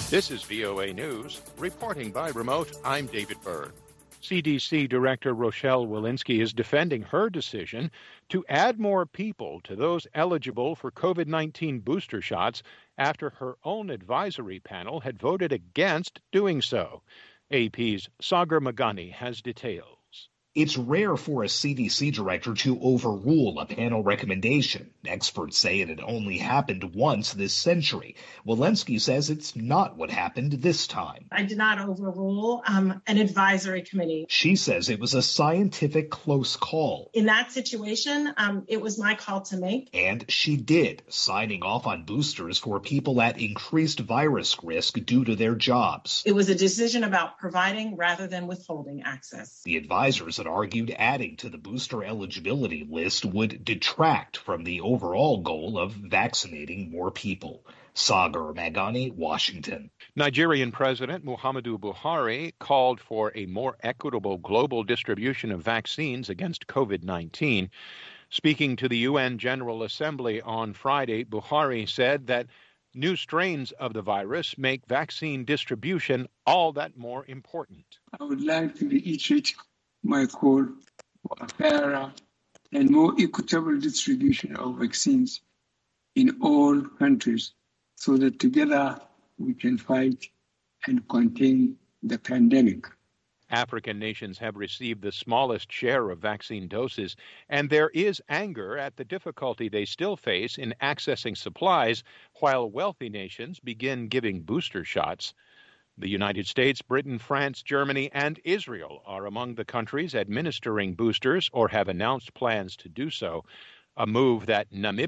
This is VOA News. Reporting by remote, I'm David Byrd. CDC Director Rochelle Walensky is defending her decision to add more people to those eligible for COVID-19 booster shots after her own advisory panel had voted against doing so. AP's Sagar Meghani has details. It's rare for a CDC director to overrule a panel recommendation. Experts say it had only happened once this century. Walensky says it's not what happened this time. I did not overrule an advisory committee. She says it was a scientific close call. In that situation, it was my call to make. And she did, signing off on boosters for people at increased virus risk due to their jobs. It was a decision about providing rather than withholding access. The advisors had argued adding to the booster eligibility list would detract from the overall goal of vaccinating more people. Sagar Meghani, Washington. Nigerian President Muhammadu Buhari called for a more equitable global distribution of vaccines against COVID-19. Speaking to the UN General Assembly on Friday, Buhari said that new strains of the virus make vaccine distribution all that more important. I would like to reiterate my call for a fairer and more equitable distribution of vaccines in all countries so that together we can fight and contain the pandemic. African nations have received the smallest share of vaccine doses, and there is anger at the difficulty they still face in accessing supplies while wealthy nations begin giving booster shots. The United States, Britain, France, Germany, and Israel are among the countries administering boosters or have announced plans to do so, a move that Namibia